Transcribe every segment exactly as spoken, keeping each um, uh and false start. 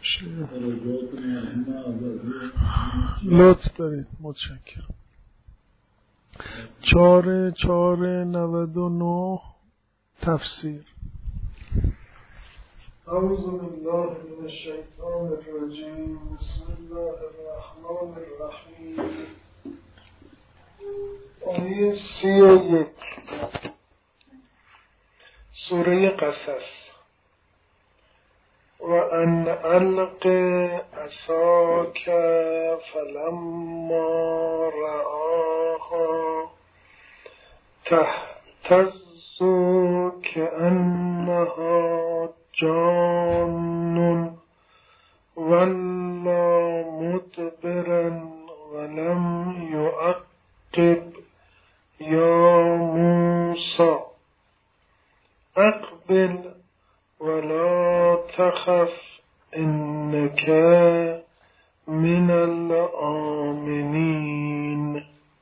لطف دارید. متشکرم. چهار چهار نود و نه تفسیر. اعوذ بالله من الشیطان الرجیم. بسم الله الرحمن الرحیم. آیه سی و یک سوره قصص. و ان الق عصاک فلما رآها تهتز كأنها جان ولا مدبرا ولم يعقب يا موسى اقبل ولا تخف إنك من الآمنين.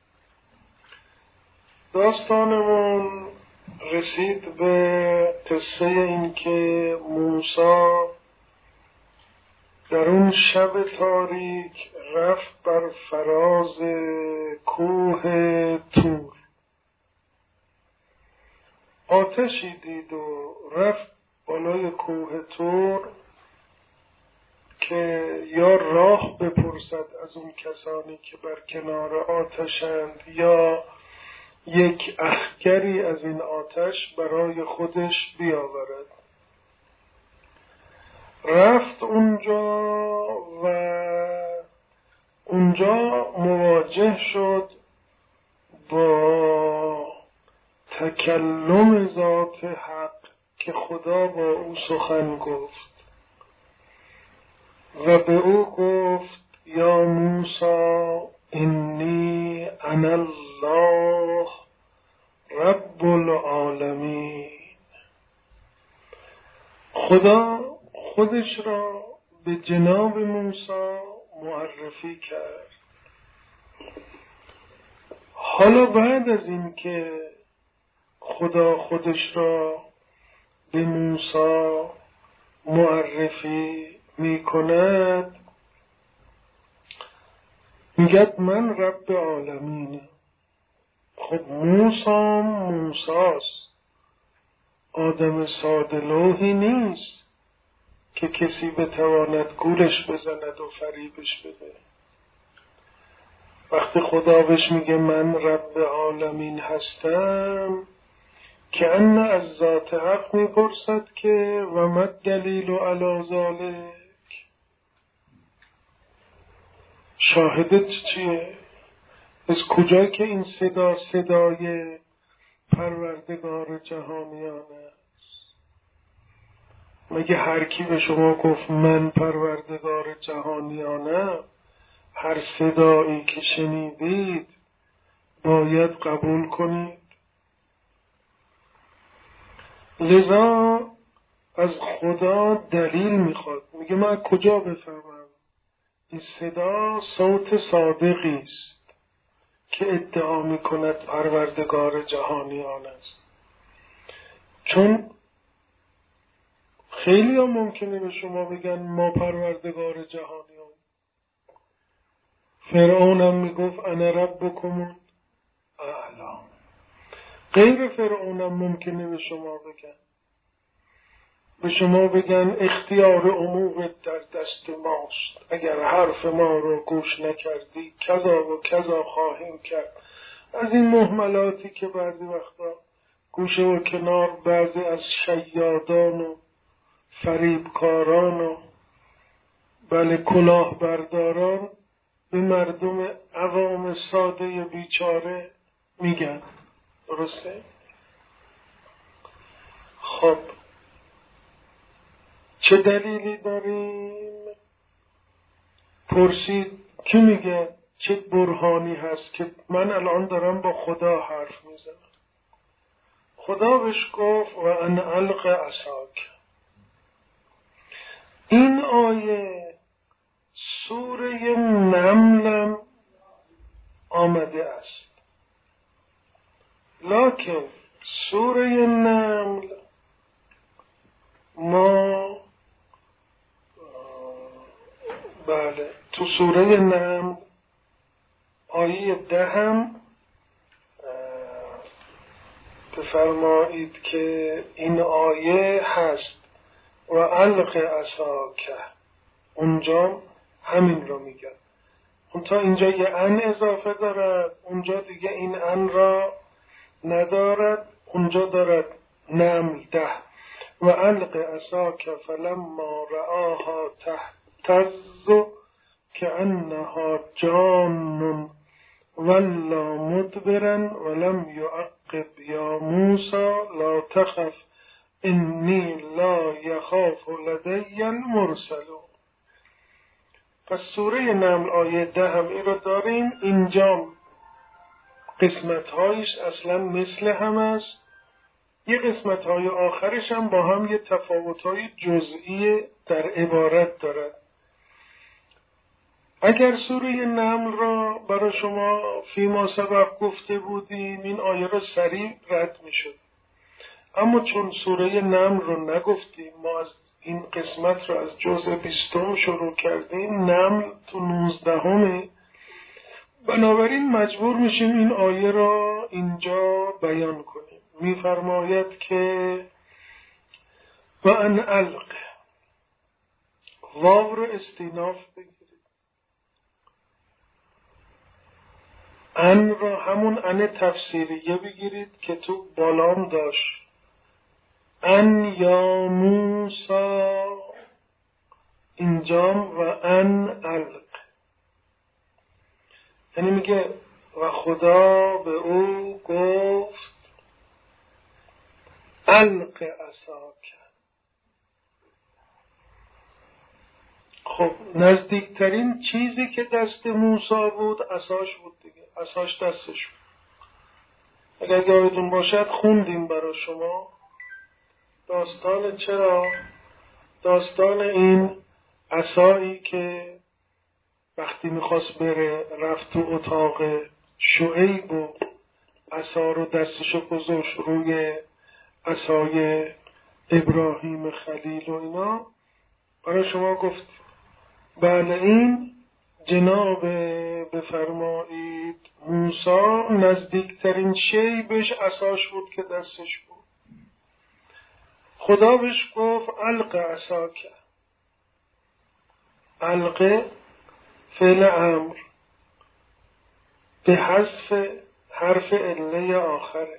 داستانمون رسید به قصه این که موسی در اون شب تاریک رفت بر فراز کوه طور، آتشی دید و رفت بالای کوه طور که یا راه بپرسد از اون کسانی که بر کنار آتشند یا یک اخگری از این آتش برای خودش بیاورد. رفت اونجا و اونجا مواجه شد با تکلم ذات حق که خدا با او سخن گفت و به او گفت یا موسی انی انا الله رب العالمین. خدا خودش را به جناب موسی معرفی کرد. حالا بعد از این که خدا خودش را به موسی معرفی می کند میگد من رب عالمینم. خب موسی موسیست، آدم ساده لوحی نیست که کسی بتواند گولش بزند و فریبش بده. وقتی خدا بهش میگه من رب عالمین هستم که ان از ذات حق میپرسد که و ما دلیل علی ذالک، شاهدت چیه؟ از کجا که این صدا صدای پروردگار جهانیان است؟ مگه هر کی به شما گفت من پروردگار جهانیانم، هر صدایی که شنیدید باید قبول کنید؟ لذا از خدا دلیل میخواد. میگه من کجا بفهمم این صدا صوت صادقی است که ادعا میکند پروردگار جهانیان است؟ چون خیلی هم ممکنه به شما بگن ما پروردگار جهانیان. فرعون هم میگفت انا ربکم الاعلی. غیر فرعون هم ممکنه به شما بگن به شما بگن اختیار امور در دست ماست، اگر حرف ما رو گوش نکردی کذا و کذا خواهیم کرد. از این مهملاتی که بعضی وقتا گوشه و کنار بعضی از شیادان و فریبکاران و بله کلاه برداران به مردم عوام ساده بیچاره میگن. درسته؟ خب چه دلیلی داریم؟ پرسید کی میگه چه برهانی هست که من الان دارم با خدا حرف میزنم؟ خدا بهش گفت و ان الق عصاک. این آیه سوره نمل آمده است، لکن سوره نمل ما بله، تو سوره نمل آیه ده هم بفرمایید که این آیه هست و الق عصاک، اونجا همین رو میگه. اون تا اینجا یه ان اضافه دارد، اونجا دیگه این ان را ندارد، اونجا دارد نمل ده و الق عصاک فلما رآها تهتز کأنها جان ولا مدبرا ولم يعقب یا موسی لا تخف انی لا یخاف لدی المرسلون. پس سوره نمل آیه ده هم این رو داریم. اینجا قسمت هایش اصلا مثل هم است، یه قسمت های آخرش هم با هم یه تفاوت های جزئی در عبارت دارد. اگر سوره نمل را برای شما فیما سبق گفته بودیم این آیه را سریع رد می شد، اما چون سوره نمل رو نگفتیم، ما از این قسمت را از جزء بیستم شروع کردیم، نمل تو نوزدهمه، بنابراین مجبور میشیم این آیه را اینجا بیان کنیم. میفرماید که و ان الق، واو رو استیناف بگیرید، ان را همون ان تفسیریه بگیرید که تو بالام داشت، ان یا موسی، اینجا و ان الق، یعنی میگه و خدا به او گفت الق عصاک. خب نزدیکترین چیزی که دست موسی بود عصاش بود دیگه، عصاش دستش بود. اگر یادتون باشد خوندیم برای شما داستان، چرا داستان این عصایی که وقتی میخواست بره رفت تو اتاق شعیب و عصا رو دستشو گذاشت روی عصای ابراهیم خلیل و اینا، برای شما گفت بله این جناب بفرمایید موسی نزدیکترین شی بهش عصاش بود که دستش بود. خدا بهش گفت الق عصاک، الق فعل امر به حذف حرف عله آخره،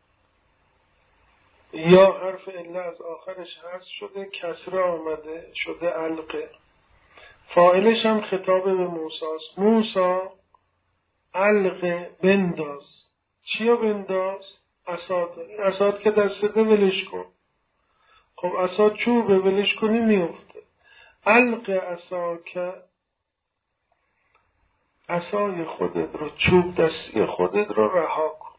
یا حرف عله از آخرش حذف شده، کسره آمده شده القه، فاعلش هم خطاب به موسی است. موسی القه، بنداز. چیو بنداز؟ عصات. عصات که دستته ولش کن. خب عصا چوبه، ولش کنی میفته. القه عصاک، عصای خودت رو، چوب دستی خودت رو رها کن.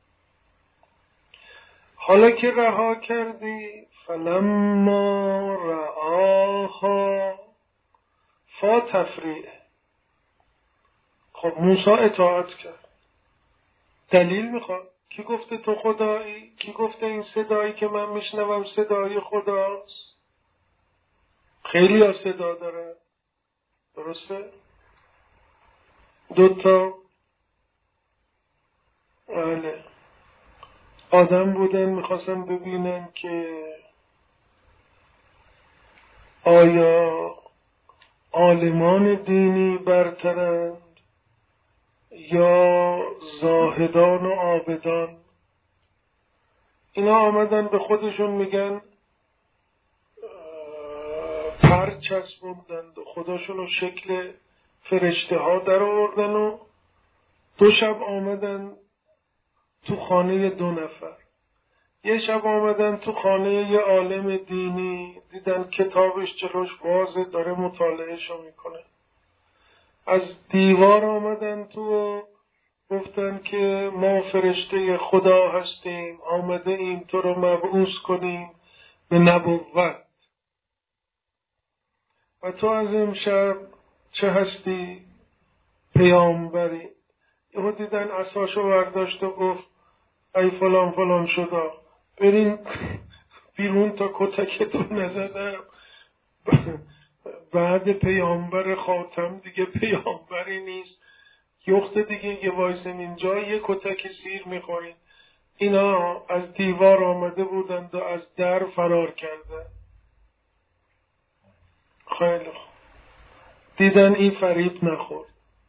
حالا که رها کردی، فلما رآها، فا تفریعه. خب موسی اطاعت کرد. دلیل میخواد. کی گفته تو خدایی؟ کی گفته این صدایی که من میشنوم صدای خداست؟ خیلی ها صدا داره، درسته؟ دوتا بله آدم بودن میخواستن ببینن که آیا عالمان دینی برترند یا زاهدان و عابدان. اینا آمدن به خودشون میگن پر چسبوندند و خداشون رو شکل فرشته ها در آوردن و دو شب آمدن تو خانه دو نفر. یه شب آمدن تو خانه یه عالم دینی، دیدن کتابش جلوش بازه، داره مطالعهشو میکنه. از دیوار آمدن تو و گفتن که ما فرشته خدا هستیم، آمده ایم تو رو مبعوث کنیم به نبوت. و تو از امشب چه هستی؟ پیامبری. یهو دیدن عصاشو برداشت و گفت ای فلان فلان شدا، برین بیرون تا کتکتون نزدم، بعد پیامبر خاتم دیگه پیامبری نیست. یخت دیگه یه وایسن اینجا یه کتک سیر میخورین. اینا از دیوار آمده بودند و از در فرار کردن. خیلی خوب، دیدن این فریب نخورد،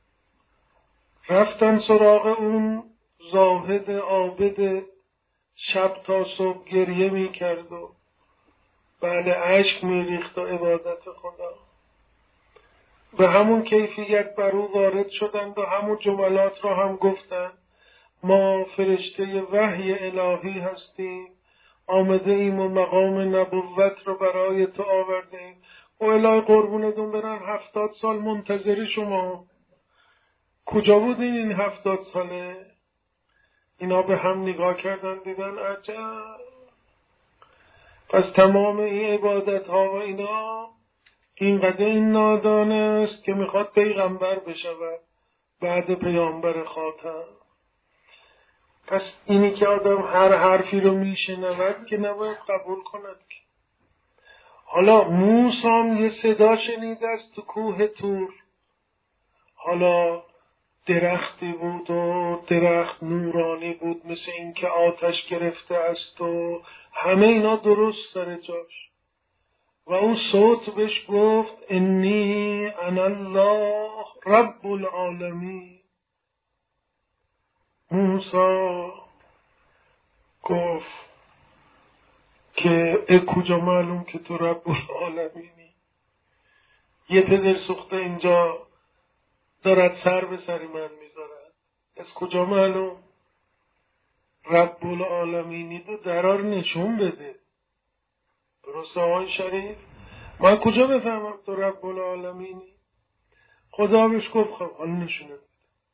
رفتن سراغ اون زاهد عابد شب تا صبح گریه میکرد و بله اشک میریخت و عبادت خدا. به همون کیفیت بر او وارد شدند و همون جملات را هم گفتند: ما فرشته وحی الهی هستیم، آمده ایم و مقام نبوت رو برای تو آورده ایم. و الهی قربونتون برن، هفتاد سال منتظر شما. کجا بودین این هفتاد ساله؟ اینا به هم نگاه کردن، دیدن عجب، پس تمام این عبادت ها و اینا اینقدر این نادان است که میخواد پیغمبر بشود بعد پیامبر خاتم. پس اینی که آدم هر حرفی رو میشنود که نباید قبول کند. که حالا موسی هم یه صدا شنیده است تو کوه طور. حالا درختی بود و درخت نورانی بود، مثل این که آتش گرفته است و همه اینا درست سر جاش. و اون صوت بهش گفت: انی انا الله رب العالمین. موسی گفت که ای کجا معلوم که تو رب العالمینی؟ یه پدر سوخته اینجا دارد سر به سر من میذارد، از کجا معلوم؟ رب العالمینی تو درار نشون بده. درسته آقای شریف؟ من کجا بفهمم تو رب العالمینی؟ خدا بهش گفت خب حالا نشونه بده.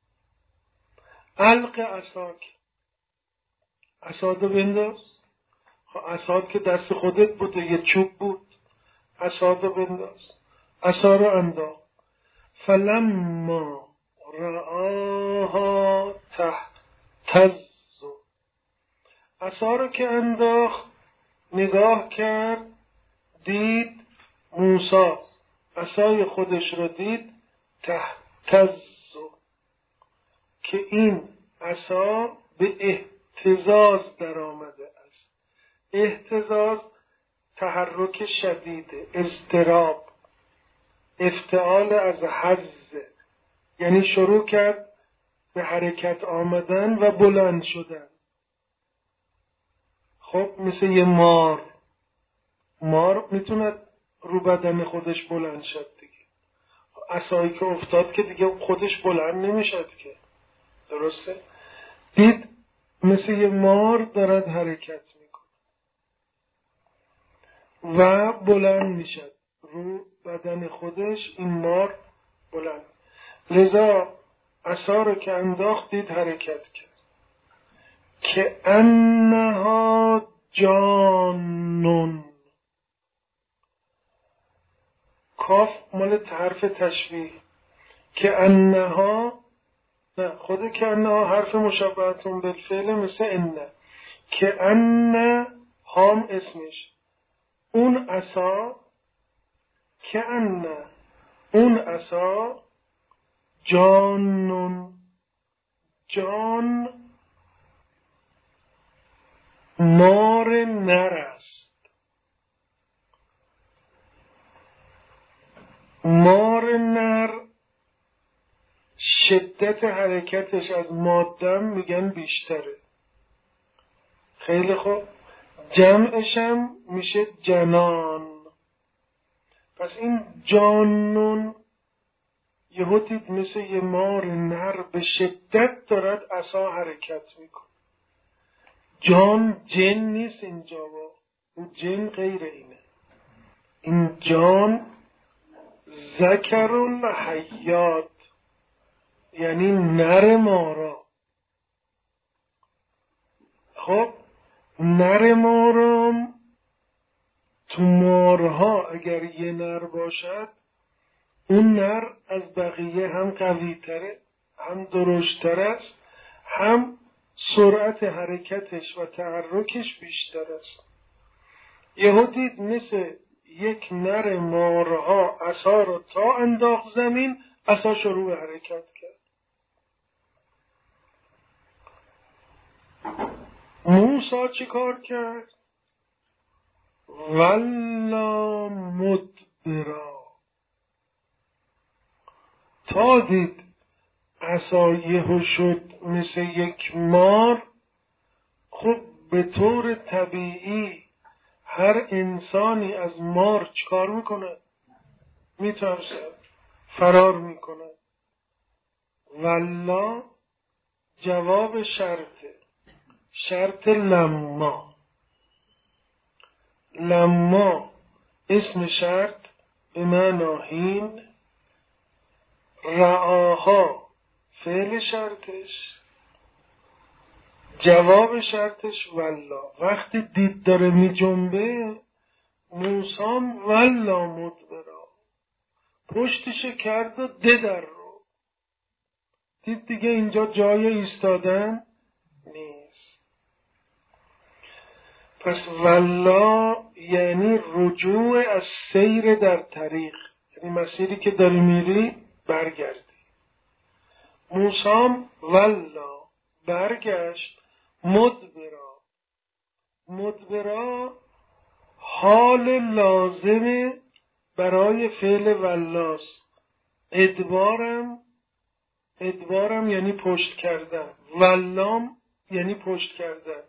علق عصاک، عصادو بنداز. خب عصاد که دست خودت بوده، یه چوب بود، عصادو بنداز. عصا رو انداخت. فلما رآها تهتز، عصا رو که انداخت نگاه کرد، دید موسی عصای خودش رو دید تهتز، که این عصا به اهتزاز در آمده است. اهتزاز تحرک شدید، اضطراب، افتعال از هز، یعنی شروع کرد به حرکت آمدن و بلند شدن. خب مثل یه مار، مار میتونه رو بدن خودش بلند شد دیگه. عصایی که افتاد که دیگه خودش بلند نمیشد که، درسته؟ دید مثل یه مار دارد حرکت میکنه و بلند میشد رو بدن خودش. این مار بلند، لذا عصا رو که انداخت دید حرکت کرد. که انها جانون، کاف مال حرف تشبیه. که انها، نه خود که انها حرف مشابهتون بالفعل مثل انه. که انه هام اسمش، اون عصا، که انه اون عصا جانون، جان مار نر است. مار نر شدت حرکتش از مادم میگن بیشتره. خیلی خوب، جمعشم میشه جنان. پس این جانون یهو دید مثل یه مار نر به شدت دارد عصا حرکت میکنه. جان جن نیست اینجا، با اون جن غیر اینه. این جان ذکر الحیات، یعنی نر مارا. خب نر مارام تو مارها اگر یه نر باشد، اون نر از بقیه هم قوی تره، هم درشت تر است، هم سرعت حرکتش و تحرکش بیشتر است. یهو دید مثل یک نر مارها عصا رو تا انداخت زمین، عصا شروع به حرکت کرد. موسی چی کار کرد؟ ولا مدبرا، تا دید عصا یهو شد مثل یک مار. خب به طور طبیعی هر انسانی از مار چیکار میکنه؟ میترسه، فرار میکنه. ولا جواب شرطه، شرط لما. لما اسم شرط به معنی هین، رعاها فعل شرطش، جواب شرطش ولا. وقتی دید داره می جنبه، موسام ولا مدبرا، پشتش کرد و ددر رو دید دیگه اینجا جای ایستادن نیست. پس ولا یعنی رجوع از سیر در طریق، یعنی مسیری که داری میری برگردی. موسام ولا برگشت، مدبرا. مدبرا حال لازم برای فعل ولاس. ادبارم ادبارم یعنی پشت کردن، ولام یعنی پشت کردن.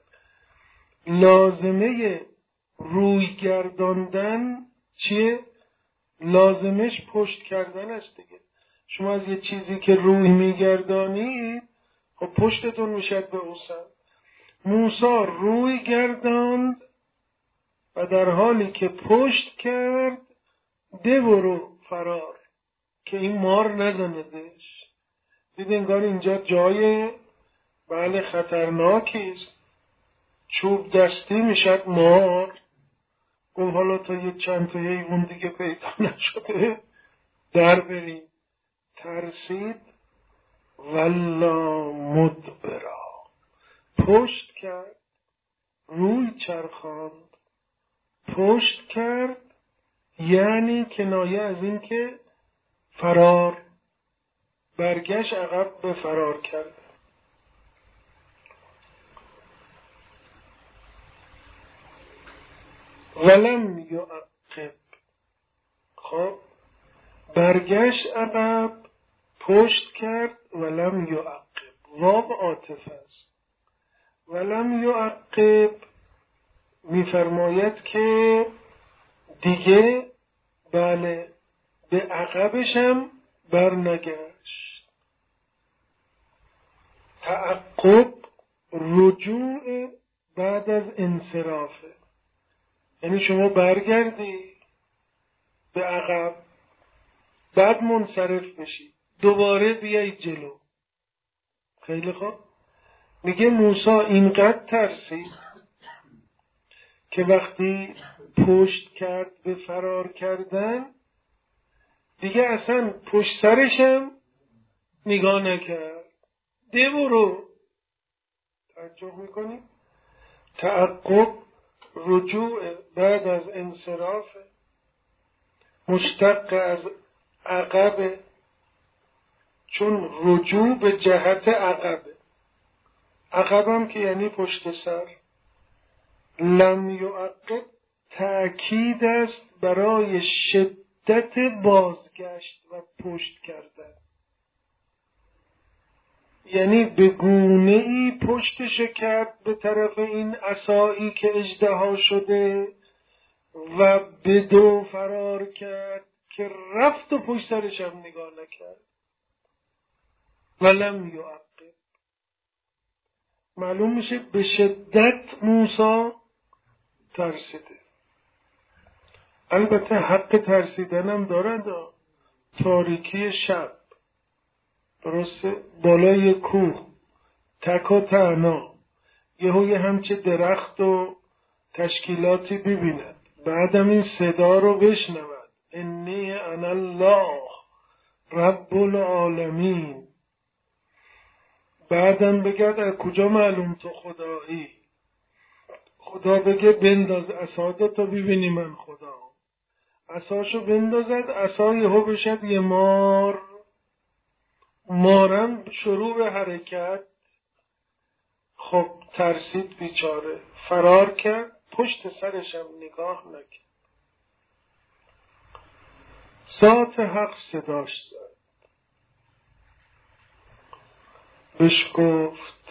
لازمه روی گرداندن چیه؟ لازمش پشت کردن است دیگه. شما از یه چیزی که روی میگردانید، خب پشتتون میشد به اون سمت. موسی روی گرداند و در حالی که پشت کرد، ده برو فرار که این مار نزندش. دید انگار اینجا جای بله خطرناکیست، چوب دستی میشد مار. گفت حالا تا یه چند تا حیوان دیگه پیدا نشده در بریم. ترسید، ولا مدبرا، پشت کرد، روی چرخاند. پشت کرد یعنی کنایه از این که فرار، برگشت عقب به فرار کرد. ولم یعقب، خب برگشت عقب، پشت کرد. ولم یعقب واو عاطف است. ولم یعقب میفرماید که دیگه بله به عقبشم بر نگشت. تعقب رجوع بعد از انصرافه، یعنی شما برگردی به عقب، بعد منصرف بشی، دوباره بیایی جلو. خیلی خوب. میگه موسی اینقدر ترسید که وقتی پشت کرد به فرار کردن، دیگه اصلا پشت سرشم نگاه نکرد. ده برو. تعجب میکنی؟ تعقب رجوع بعد از انصراف، مشتق از عقب، چون رجوع به جهت عقبه. عقبم که یعنی پشت سر. لم یعقب تأکید است برای شدت بازگشت و پشت کردن، یعنی به گونه ای پشتش کرد به طرف این عصایی که اژدها شده و به دو فرار کرد که رفت و پشت سرش هم نگاه نکرد. ولم یعقب معلوم میشه به شدت موسی ترسیده. البته حق ترسیدنم دارد. تاریکی شب، درسته، بالای کوه تک و تنها یهو یه همچه درخت و تشکیلاتی ببیند، بعدم این صدا رو بشنود، انی انا الله رب العالمین. بعدم بگرد از کجا معلوم تو خدایی؟ خدا بگه بنداز عصا تا ببینی من خدا. عصاشو بندازد، عصا یهو بشد یه مار. مارم شروع به حرکت. خب ترسید بیچاره، فرار کرد، پشت سرشم نگاه نکرد. ذات حق صداش زد، بهش گفت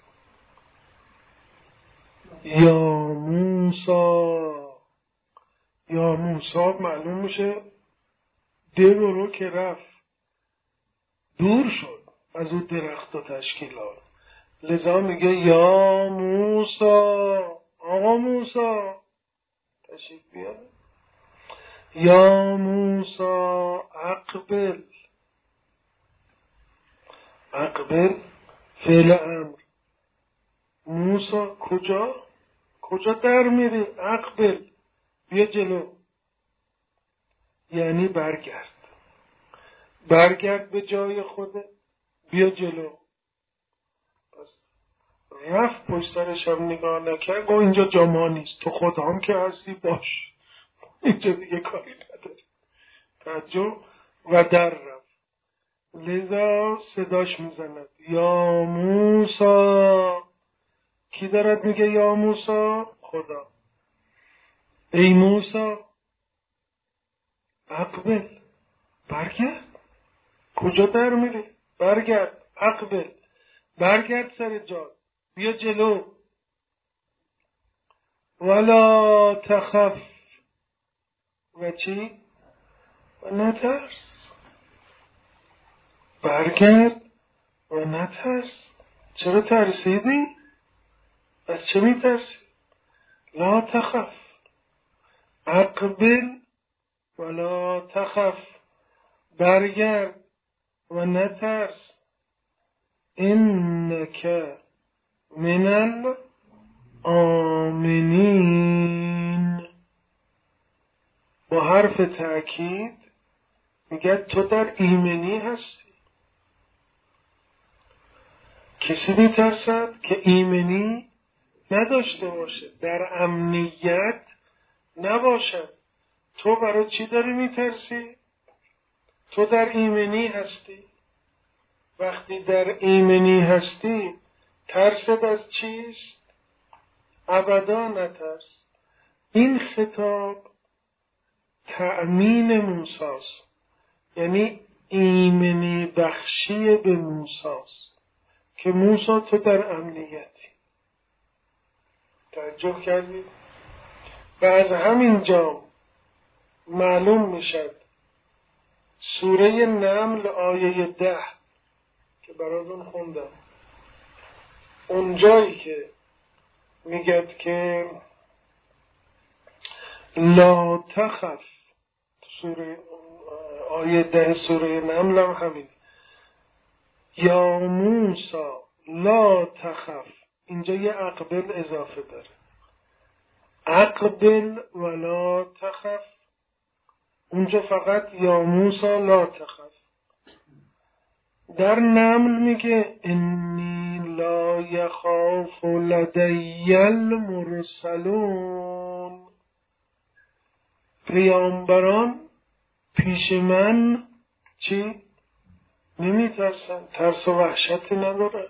یا موسی. یا موسی معلوم میشه درو که رفت دور شد از اون درخت و تشکیلات. لذا میگه یا موسی، آقا موسی تشریف بیار. یا موسی اقبل. اقبل فعل امر. موسی کجا؟ کجا در میری؟ اقبل بیا جلو، یعنی برگرد. برگرد به جای خوده، بیا جلو. پس رفت پشت سرش هم نگاه نکرد، گفت اینجا جا ما نیست، تو خدا هم که هستی باش، اینجا دیگه کاری نداری. تعجب و در رفت. لذا صداش میزند یا موسی. کی دارد میگه یا موسی؟ خدا. ای موسی اقبل، برگرد. کجا در میری؟ برگرد. اقبل، برگرد سر جا، بیا جلو. ولا تخف، و چی؟ و نترس. برگرد و نترس. چرا ترسیدی؟ از چه میترسی؟ لا تخف، اقبل ولا تخف، برگرد و نترس. انک من الآمنین. با حرف تأکید میگه تو در ایمنی هستی. کسی میترسد که ایمنی نداشته باشه، در امنیت نباشد. تو برای چی داری میترسی؟ تو در ایمنی هستی. وقتی در ایمنی هستی ترست از چیست؟ ابدا نترس. این خطاب تأمین موسیٰست، یعنی ایمنی بخشی به موسیٰست که موسی تو در امنیتی. تعجب کردید؟ و از همین جا معلوم میشد سوره نمل آیه ده که براتون خوندم، اونجایی که میگد که لا تخف، سوره آیه ده سوره نمل هم همین، یا موسی لا تخف، اینجا یه اقبل اضافه داره. اقبل ولا تخف، اونجا فقط یا موسی لا تخف. در نمل میگه انی لا یخاف لدی المرسلون، پیامبران پیش من چی؟ نمیترسن، ترس و وحشتی نداره.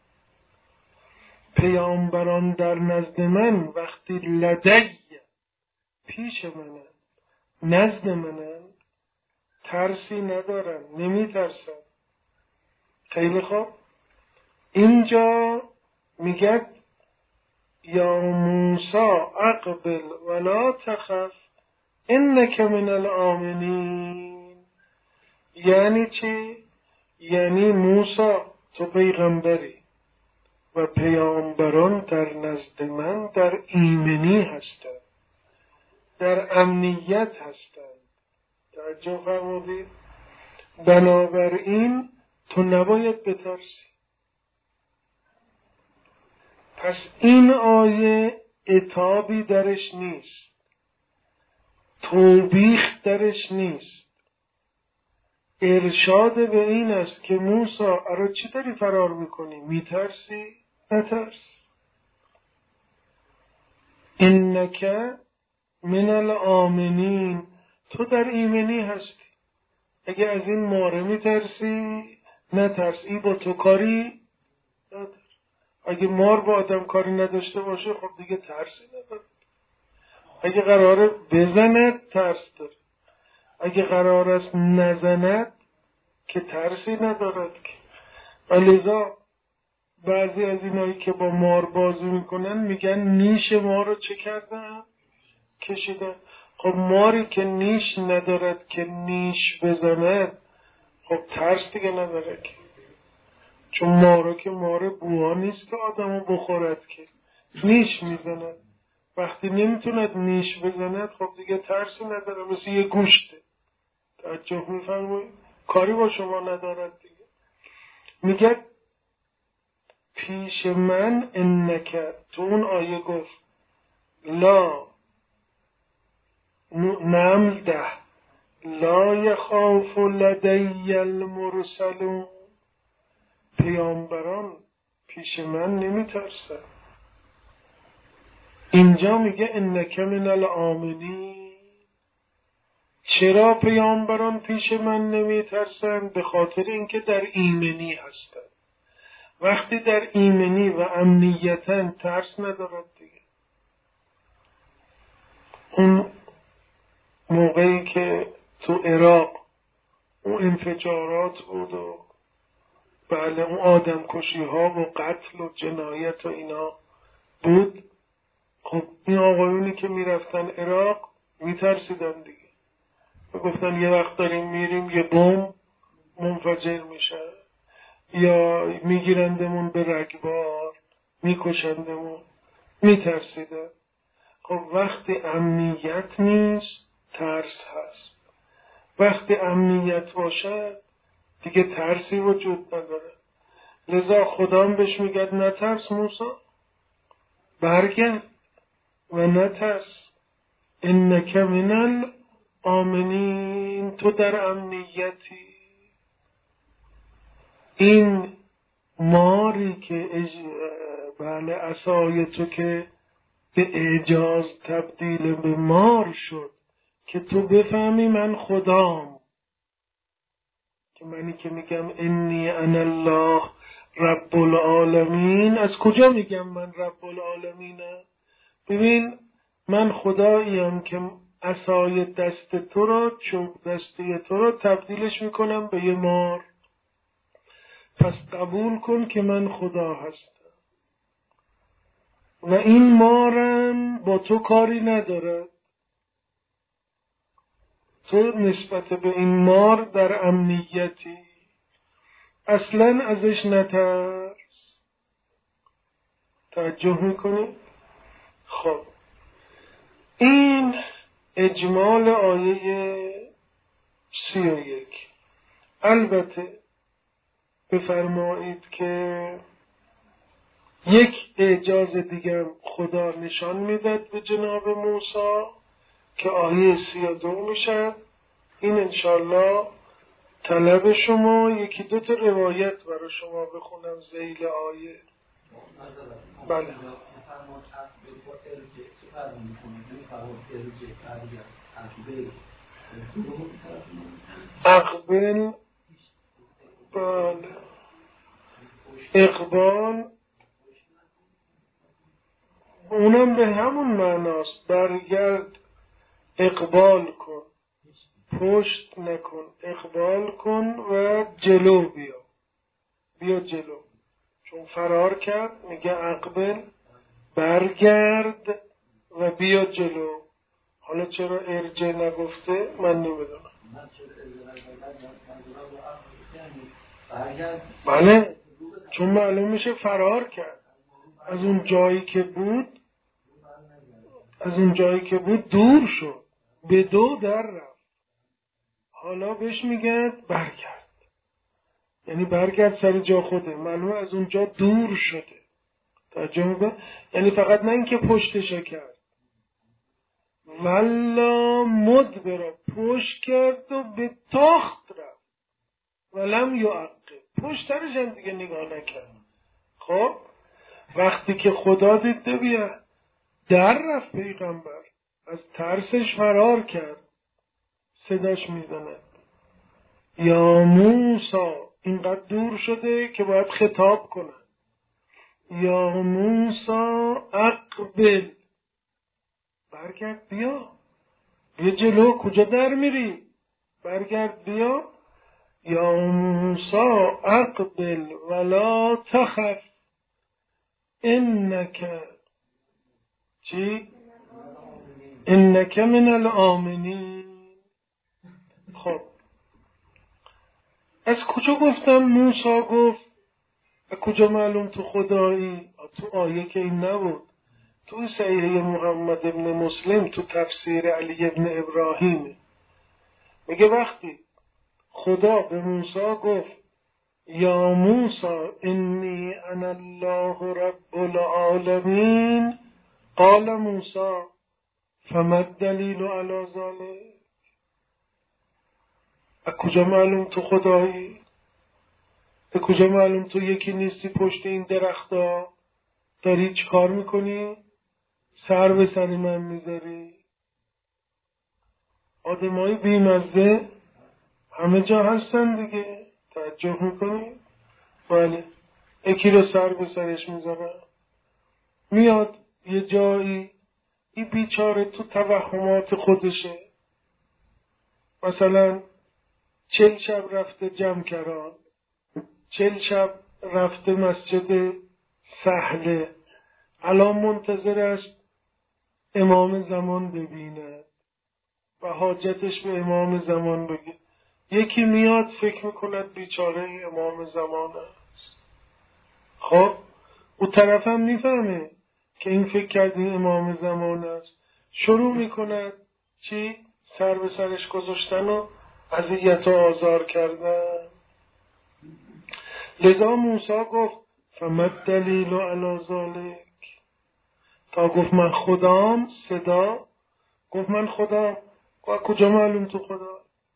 پیامبران در نزد من وقتی لدی پیش منن، نزد منن، ترسی ندارن، نمیترسن. خیلی خوب، اینجا میگه یا موسی اقبل ولا تخف انک من الآمنین. یعنی چی؟ یعنی موسی تو پیغمبری و پیامبران در نزد من در ایمنی هستند، در امنیت هستند. توجه فرمودید؟ بنابراین تو نباید بترسی. پس این آیه عتابی درش نیست، توبیخ درش نیست، ارشاد به این است که موسی اره چی داری فرار میکنی؟ میترسی؟ نترس. انک من الآمنین، تو در ایمنی هستی. اگه از این ماره میترسی نترس، این با تو کاری نداره. اگه مار با آدم کاری نداشته باشه خب دیگه ترسی نداره. اگه قراره بزند ترس داره، اگه قرار است نزند که ترسی ندارد که. ولذا بعضی از اینایی که با مار بازی میکنن میگن نیش ما رو چه کردن؟ کشیدن. خب ماری که نیش ندارد که نیش بزند خب ترس دیگه نداره که، چون مارو که مار بوها نیست که آدمو بخورد که نیش میزند. وقتی نمیتوند نیش بزند خب دیگه ترسی نداره، مثل یه گوشته. توجه میفرمایید؟ کاری با شما ندارد دیگه. میگه پیش من انک، تو اون آیه گفت لا نمل ده لا یخاف لدی المرسلون، پیامبران پیش من نمیترسن. اینجا میگه انک من الآمنین. چرا پیامبران پیش من نمیترسن؟ به خاطر اینکه در ایمنی هستن. وقتی در ایمنی و امنیتن ترس ندارد دیگه. اون موقعی که تو عراق اون انفجارات بود و بله اون آدم کشی ها و قتل و جنایت و اینا بود، خب این آقایونی که میرفتن عراق میترسیدن دیگه و گفتن یه وقت داریم میریم یه بمب منفجر میشه یا میگیرندمون به رگبار میکشندمون، میترسیدن. خب وقتی امنیت نیست ترس هست. وقتی امنیت باشد دیگه ترسی وجود نداره. لذا خدا هم بهش میگه نترس موسی، برگرد و نترس. انک من الآمنین، تو در امنیتی. این ماری که اج... بله عصای تو که به اعجاز تبدیل به مار شد که تو بفهمی من خدام، که منی که میگم انی انا الله رب العالمین. از کجا میگم من رب العالمینم؟ ببین من خداییم که عصای دست تو را، چوب دستی تو را تبدیلش میکنم به یه مار. پس قبول کن که من خدا هستم و این مارم با تو کاری ندارد. تو نسبت به این مار در امنیتی، اصلا ازش نترس. توجه میکنی؟ خب این اجمال آیه سی و یک. البته بفرمایید که یک اعجاز دیگر خدا نشان میداد به جناب موسی که آیه سی و دو میشه. این انشالله طلب شما. یکی دو تا روایت برای شما بخونم ذیل آیه. بله اقبل، بله اقبال، اونم به همون معناست. برگرد، اقبال کن، پشت نکن، اقبال کن و جلو بیا. بیا جلو. چون فرار کرد میگه اقبل، برگرد و بیا جلو. حالا چرا ارجع نگفته من نمیدونم. بله چون معلوم میشه فرار کرد از اون جایی که بود، از اون جایی که بود دور شد، به دو در رفت. حالا بهش میگه برگرد، یعنی برگرد سر جا خوده. معلومه از اون جا دور شده. توجه میکنه؟ یعنی فقط نه اینکه پشتش کرد، ولا مدبرا، پشت کرد و به تاخت رفت. ولم یعقب، پشترش هم دیگه نگاه نکرد. خب وقتی که خدا دید بیا در رفت پیغمبر، از ترسش فرار کرد. صداش میزند. یا موسی، اینقدر دور شده که باید خطاب کنن. یا موسی اقبل، برگرد بیا، بیا جلو، کجا در میری؟ برگرد بیا. یا موسی اقبل ولا تخف انک چی؟ انک من الآمنین. خب از کجا گفتم موسی گفت؟ از کجا معلوم تو خدایی؟ تو آیه که این نبود، تو صحیح محمد ابن مسلم تو تفسیر علی ابن ابراهیم میگه وقتی خدا به موسی گفت یا موسی انی انا الله رب العالمین، قال موسی فما الدلیل علی ذلک. از کجا معلوم تو خدایی؟ از کجا معلوم تو یکی نیستی پشت این درختا داری چی کار میکنی؟ سر به سر من میذاری؟ آدمای بیمزه همه جا هستن دیگه، تعجب میکنی؟ بله، یکی رو سر به سرش میذاره، میاد یه جایی این بیچاره تو توهمات خودشه، مثلا چل شب رفته جمکران، چل شب رفته مسجد سهله، الان منتظر است امام زمان ببیند و حاجتش به امام زمان بگه. یکی میاد فکر میکند بیچاره امام زمان است. خب او طرف هم میفهمه که این فکر کردی امام زمان است، شروع میکند چی؟ سر به سرش گذاشتن و اذیت و آزار کردن. لذا موسی گفت فما الدلیل علی ذلک، تا گفت من خدام، صدا گفت من خدا. کجا معلوم تو خدا؟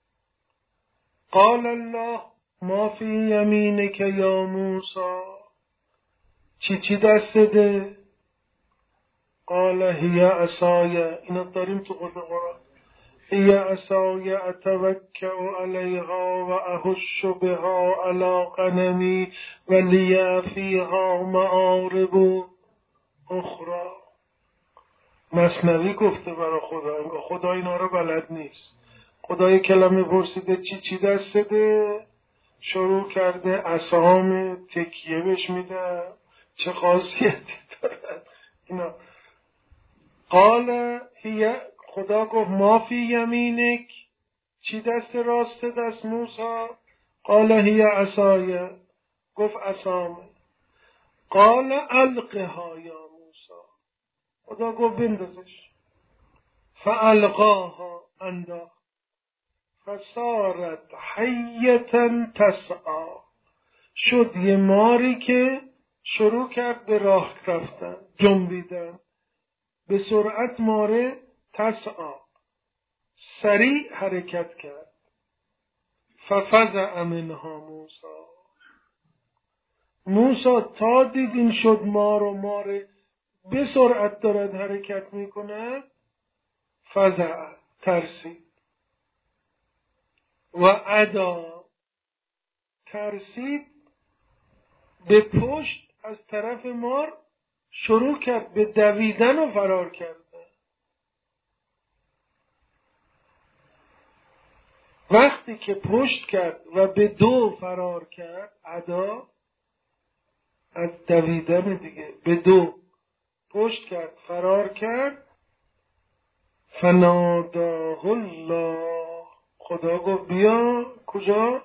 قال الله ما فی یمینک یا موسی، چی چی دستته؟ قال هی عصای، اینا داریم تو قرآن، هی عصای اتوکأ علیها و اهش بها علی غنمی و لی فیها معارب اخرى. مثنوی گفته برای خدا، انگار خدا اینا رو بلد نیست. خدا یک کلمه پرسیده چی چی دستته؟ شروع کرده عصام تکیه بهش میده، چه خاصیتی دارد اینا. قال هی، خدا گفت ما فی یمینک، چی دست راست دست موسی؟ قال هی عصای، گفت عصام. قال القها یا موسی، خدا گفت بندازش. فالقاها، انداخت. فصارت حیتا تسعی، شد یه ماری که شروع کرد به راه رفتن، جنبیدن به سرعت. ماره تسعی، سریع حرکت کرد. ففزع منها موسی، موسی تا دید این شد مار و ماره به سرعت دارد حرکت میکنه، فزع، ترسید. و عدا، ترسید، به پشت از طرف مار شروع کرد به دویدن و فرار کردن. وقتی که پشت کرد و به دو فرار کرد، عدا از دویدن دیگه، به دو پشت کرد فرار کرد. فناداه الله، خدا گفت بیا. کجا؟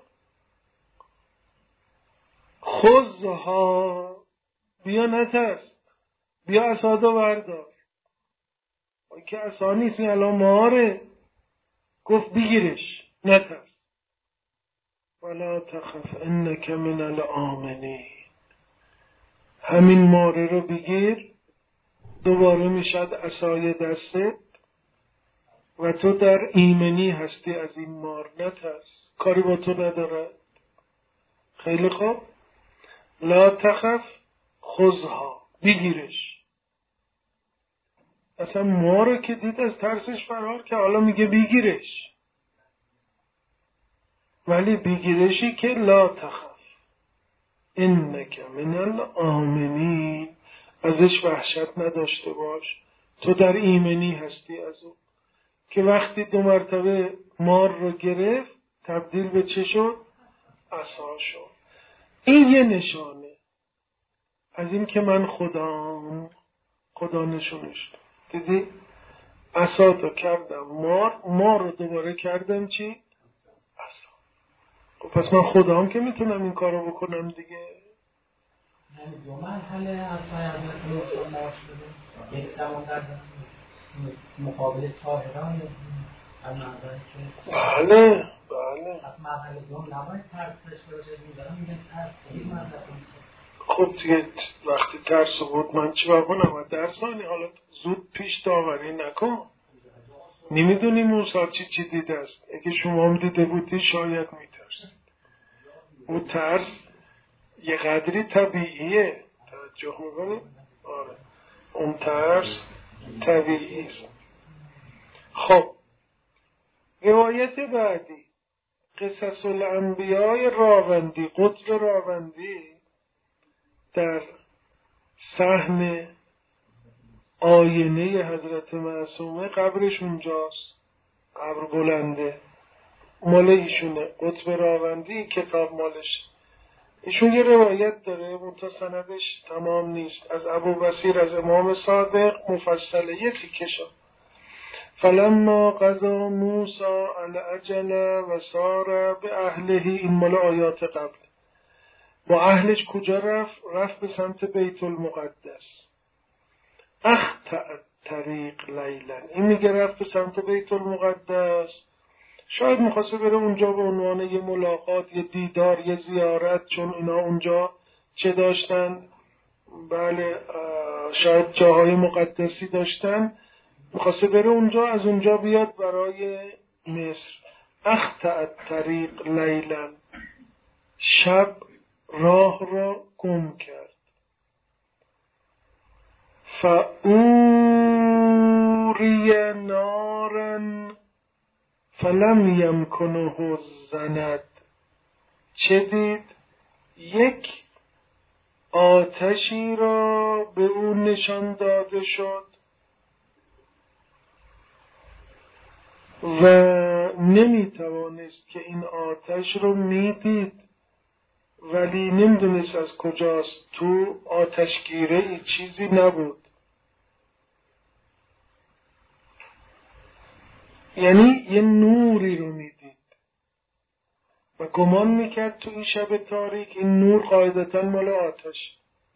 خذها، بیا نترس، بیا عصادو بردار. که عصا نیست، این الان ماره. گفت بگیرش، نترس. ولا تخف انک من الآمنین، همین ماره رو بگیر، دوباره میشد عصای دستت و تو در ایمنی هستی از این مار. نترس، کاری با تو نداره. خیلی خوب. لا تخف خذها، بگیرش. اصلا مارو که دید از ترسش فرار که حالا میگه بگیرش. ولی بگیرشی که لا تخف انک من الآمنین، ازش وحشت نداشته باش، تو در ایمنی هستی از او. که وقتی دو مرتبه مار رو گرفت تبدیل به چه شد؟ عصا شد. این یه نشانه از این که من خدام. خدا نشونش داد. دیدی؟ عصا تو کردم مار، مار رو دوباره کردم چی؟ عصا. خب پس من خدام که میتونم این کارو بکنم دیگه. یعنی دو مرحله عصای حضرت موسی مار شده، یک زمان در مقابل ساحران از نظر که بله بله از مرحله دوم نباید ترس داشته باشه. میدارم میگن ترس یک مرحله. خب دیگه وقتی ترس بود من چی بکنم؟ درسانی حالا زود پیش داوری نکن. نمیدونی موسی چی چی دیده است. اگه شما هم دیده بودی شاید میترسید. اون ترس یه قدری طبیعیه. توجه میکنی؟ آره اون ترس طبیعی است. خب روایت بعدی قصص الانبیاء راوندی، قطب راوندی در صحن آینه حضرت معصومه، قبرش اونجاست، قبر بلنده، مال ایشونه. قطب راوندی کتاب مالش. ایشون یه روایت داره منتها سندش تمام نیست، از ابو بصیر از امام صادق مفصله، یه تیکشو. فلما قضا موسی الاجل و سار به اهله، این مال آیات قبل. با اهلش کجا رفت؟ رفت به سمت بیت المقدس. اخطأ طریق لیلا، این میگه رفت به سمت بیت المقدس، شاید میخواسته بره اونجا به عنوان یه ملاقات، یه دیدار، یه زیارت، چون اینا اونجا چه داشتن؟ بله شاید جاهای مقدسی داشتن، میخواسته بره اونجا، از اونجا بیاد برای مصر. اخطأ طریق لیلا، شب راه را گم کرد. فاوری نارن فلم یمکنه زند، چه دید؟ یک آتشی را به او نشان داده شد و نمی توانست که این آتش رو می دید، ولی نمیدونست از کجاست. تو آتشگیره ای چیزی نبود، یعنی یه نوری رو میدید و گمان میکرد تو این شب تاریک این نور قاعدتاً مال آتش.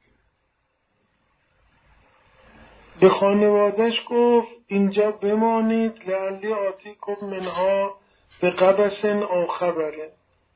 به خانوادش گفت اینجا بمانید، لعلی آتیکم منها به قبس او خبره.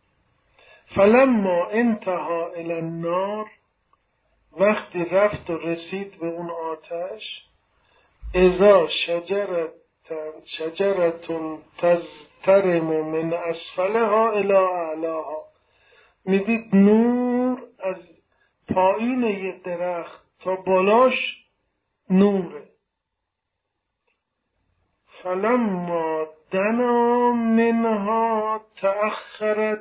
فلما انتهى الی النار، وقتی رفت و رسید به اون آتش، اذا شجرت شجرتون تزترم من اسفلها الی اعلاها، میدید نور از پایین یه درخت تا بالاش نوره. فلما دنا منها تأخرت،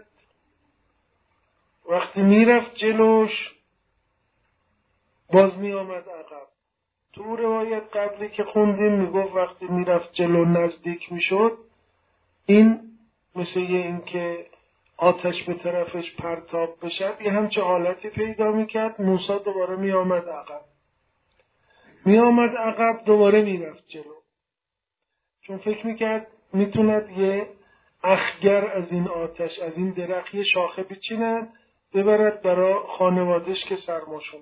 وقتی میرفت جلوش باز می آمد عقب. تو روایت قبلی که خوندیم میگفت وقتی میرفت جلو نزدیک میشد، این مثل یه این که آتش به طرفش پرتاب بشد، یه همچه حالتی پیدا میکرد. موسی دوباره می آمد عقب، می آمد عقب، دوباره میرفت جلو، چون فکر میکرد میتوند یه اخگر از این آتش، از این درخت یه شاخه بچیند ببرد برای خانوادش که سرماشون.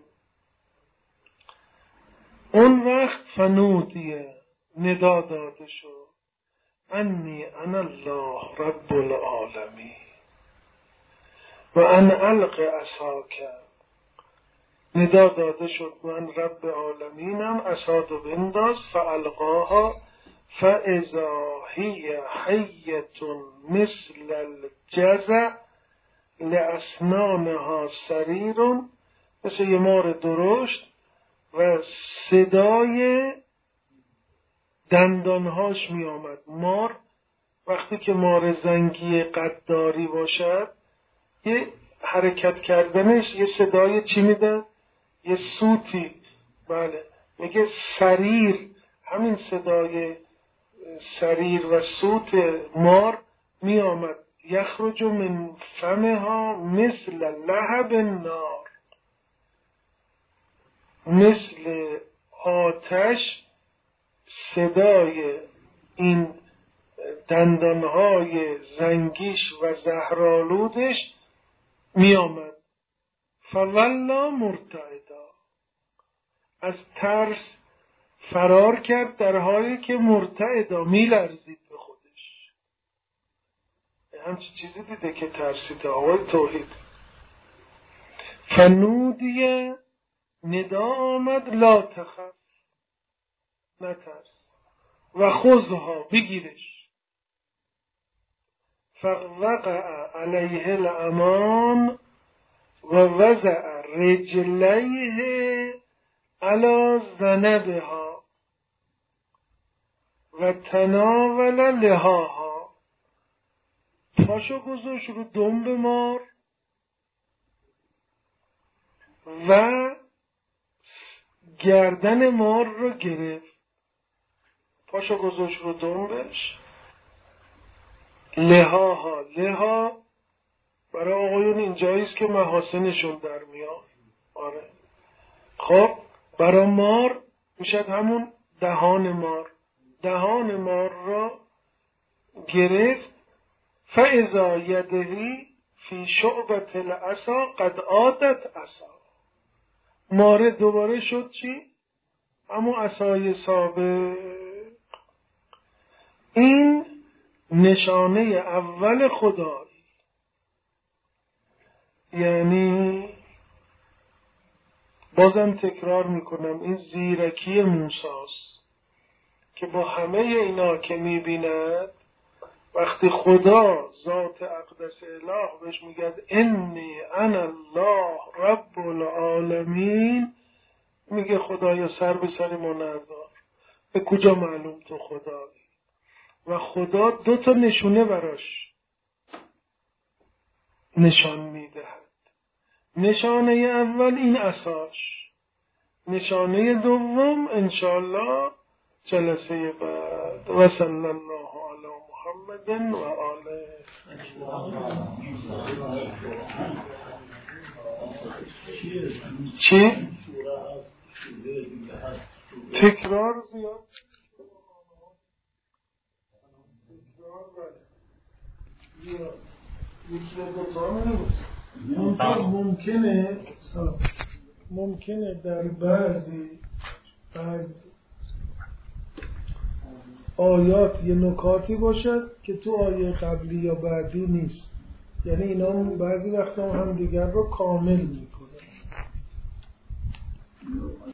اون وقت فنودیه، ندا داده شد، انی انا الله رب العالمین و ان الق عصاک. ندا داده شد من رب عالمینم، عصاتو بنداز. فالقاها فاذا هی حیة مثل الجزع لاسنانها سریر، مثل یه مار درشت و صدای دندانهاش می آمد. مار وقتی که مار زنگی قداری باشد یه حرکت کردنش یه صدای چی میده؟ یه صوتی. بله میگه سریر، همین صدای سریر و صوت مار می آمد. یخرج من فمها مثل لهب النار، مثل آتش صدای این دندانهای زنگیش و زهرآلودش می آمد. فولا مرتعدا، از ترس فرار کرد در حالی که مرتعدا می لرزید به خودش. همچی چیزی دیده که ترسیده. آقای توحید فنودیه، ندا آمد لا تخف، نترس، و خذها، بگیرش. فوقع علیه الامان و وضع رجلیه علی ذنبها و تناول لحاها، پاشو گذاشت رو دنب مار و گردن مار رو گرفت. پاشو گذاشت رو دنبش. لحاها، لحا برای آقایون اینجاییست که محاسنشون در میاد. آره خب برای مار میشد همون دهان مار. دهان مار را گرفت. فاذا یدهی فی شعبة العصا قد عادت عصا، ماره دوباره شد چی؟ همون عصای سابق. این نشانه اول خدایی، یعنی بازم تکرار میکنم این زیرکی موسیٰست که با همه اینا که میبیند وقتی خدا ذات اقدس اله بهش میگه انی انا الله رب العالمین، میگه خدایا سر به سر ما نذار، به کجا معلوم تو خدایی؟ و خدا دو تا نشونه براش نشان میدهد. نشانه اول این عصاش، نشانه دوم انشاءالله جلسه بعد. و صلی الله علی محمد و آله. چی؟ تکرار زیاد تکرار زیاد یکی دوتا نمیست. ممکنه ممکنه در بعضی بعضی آیات یه نکاتی باشد که تو آیه قبلی یا بعدی نیست، یعنی اینا بعضی وقتا هم دیگر رو کامل میکنه.